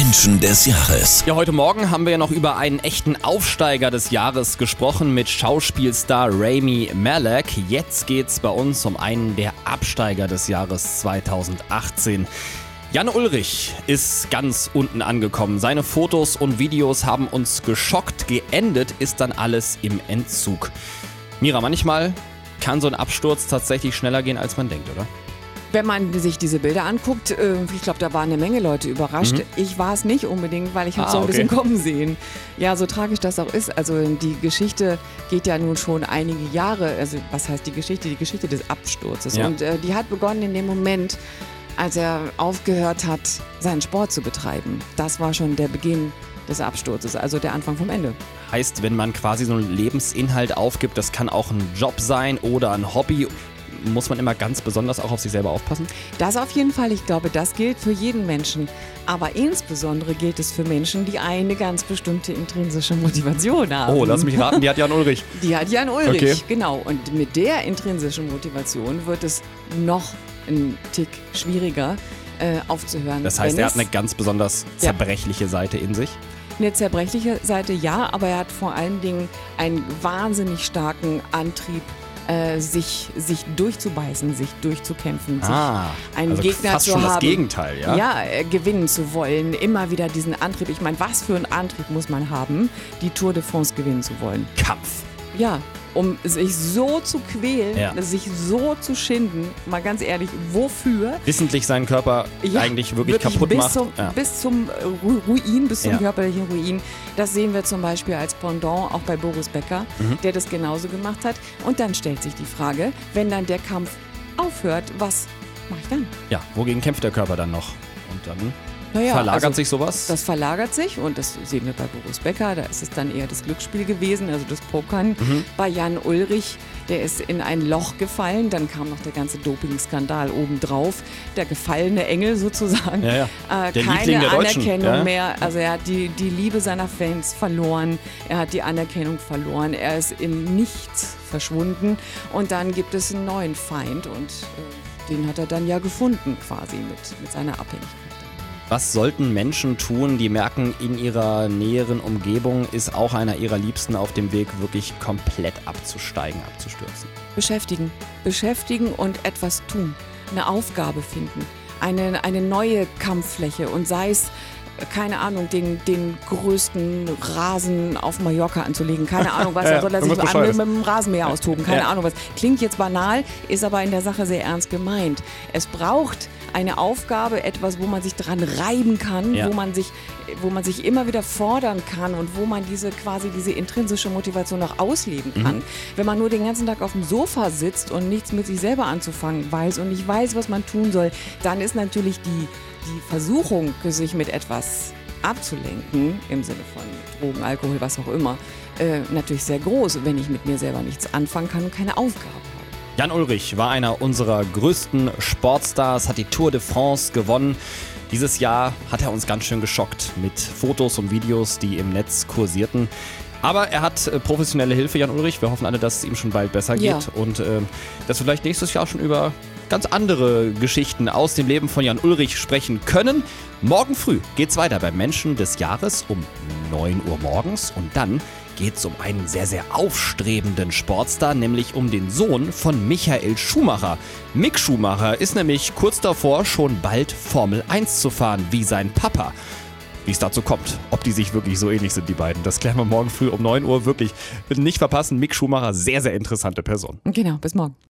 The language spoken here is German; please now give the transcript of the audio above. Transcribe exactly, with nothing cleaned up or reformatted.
Menschen des Jahres. Ja, heute Morgen haben wir ja noch über einen echten Aufsteiger des Jahres gesprochen mit Schauspielstar Rami Malek. Jetzt geht's bei uns um einen der Absteiger des Jahres zweitausendachtzehn. Jan Ullrich ist ganz unten angekommen. Seine Fotos und Videos haben uns geschockt. Geendet ist dann alles im Entzug. Mira, manchmal kann so ein Absturz tatsächlich schneller gehen, als man denkt, oder? Wenn man sich diese Bilder anguckt, äh, ich glaube, da waren eine Menge Leute überrascht. Mhm. Ich war es nicht unbedingt, weil ich habe Ah, so ein okay. bisschen kommen sehen. Ja, so tragisch das auch ist. Also die Geschichte geht ja nun schon einige Jahre. Also was heißt die Geschichte? Die Geschichte des Absturzes. Ja. Und äh, die hat begonnen in dem Moment, als er aufgehört hat, seinen Sport zu betreiben. Das war schon der Beginn des Absturzes, also der Anfang vom Ende. Heißt, wenn man quasi so einen Lebensinhalt aufgibt, das kann auch ein Job sein oder ein Hobby, muss man immer ganz besonders auch auf sich selber aufpassen? Das auf jeden Fall. Ich glaube, das gilt für jeden Menschen. Aber insbesondere gilt es für Menschen, die eine ganz bestimmte intrinsische Motivation haben. Oh, lass mich raten, die hat Jan Ullrich. Die hat Jan Ullrich, Okay. genau. Und mit der intrinsischen Motivation wird es noch ein Tick schwieriger äh, aufzuhören. Das heißt, Wenn er hat es eine ganz besonders Ja. zerbrechliche Seite in sich. eine zerbrechliche Seite, ja, aber er hat vor allen Dingen einen wahnsinnig starken Antrieb, äh, sich, sich durchzubeißen, sich durchzukämpfen, sich Ah, einen also Gegner fast zu schon haben. das Gegenteil, ja? Ja, äh, gewinnen zu wollen, immer wieder diesen Antrieb. Ich meine, was für einen Antrieb muss man haben, die Tour de France gewinnen zu wollen? Kampf. Ja, um sich so zu quälen, Ja. sich so zu schinden, mal ganz ehrlich, wofür? Wissentlich seinen Körper Ja, eigentlich wirklich, kaputt bis macht. Zum, Ja. Bis zum äh, Ru- Ruin, bis zum Ja. körperlichen Ruin. Das sehen wir zum Beispiel als Pendant auch bei Boris Becker, Mhm. der das genauso gemacht hat. Und dann stellt sich die Frage, wenn dann der Kampf aufhört, was mache ich dann? ja, wogegen kämpft der Körper dann noch? Und dann Naja, verlagert also sich sowas? Das verlagert sich und das sehen wir bei Boris Becker, da ist es dann eher das Glücksspiel gewesen, also das Pokern. Mhm. Bei Jan Ullrich, der ist in ein Loch gefallen, dann kam noch der ganze Dopingskandal obendrauf, der gefallene Engel sozusagen. Ja, ja. Äh, Der Liebling keine der Deutschen, Anerkennung ja. mehr, also er hat die, die Liebe seiner Fans verloren, er hat die Anerkennung verloren, er ist im Nichts verschwunden und dann gibt es einen neuen Feind und äh, den hat er dann ja gefunden quasi mit, mit seiner Abhängigkeit. Was sollten Menschen tun, die merken, in ihrer näheren Umgebung ist auch einer ihrer Liebsten auf dem Weg, wirklich komplett abzusteigen, abzustürzen? Beschäftigen. Beschäftigen und etwas tun. Eine Aufgabe finden. Eine, eine neue Kampffläche. Und sei es, keine Ahnung, den, den größten Rasen auf Mallorca anzulegen. Keine Ahnung, was. Ja, Da soll er sich irgendwas an, mit, Bescheuertes. mit dem Rasenmäher austoben. Keine Ja. Ahnung was. Klingt jetzt banal, ist aber in der Sache sehr ernst gemeint. Es braucht eine Aufgabe, etwas, wo man sich dran reiben kann, Ja. wo man sich, wo man sich immer wieder fordern kann und wo man diese quasi diese intrinsische Motivation auch ausleben kann. Mhm. Wenn man nur den ganzen Tag auf dem Sofa sitzt und nichts mit sich selber anzufangen weiß und nicht weiß, was man tun soll, dann ist natürlich die, die Versuchung, sich mit etwas abzulenken, im Sinne von Drogen, Alkohol, was auch immer, äh, natürlich sehr groß, wenn ich mit mir selber nichts anfangen kann und keine Aufgabe habe. Jan Ullrich war einer unserer größten Sportstars, hat die Tour de France gewonnen. Dieses Jahr hat er uns ganz schön geschockt mit Fotos und Videos, die im Netz kursierten. Aber er hat äh, professionelle Hilfe, Jan Ullrich. Wir hoffen alle, dass es ihm schon bald besser geht Ja. und äh, dass wir vielleicht nächstes Jahr schon über ganz andere Geschichten aus dem Leben von Jan Ullrich sprechen können. Morgen früh geht's weiter beim Menschen des Jahres um neun Uhr morgens und dann geht's um einen sehr, sehr aufstrebenden Sportstar, nämlich um den Sohn von Michael Schumacher. Mick Schumacher ist nämlich kurz davor, schon bald Formel eins zu fahren, wie sein Papa. Wie es dazu kommt, ob die sich wirklich so ähnlich sind, die beiden, das klären wir morgen früh um neun Uhr. Wirklich nicht verpassen, Mick Schumacher, sehr, sehr interessante Person. Genau, bis morgen.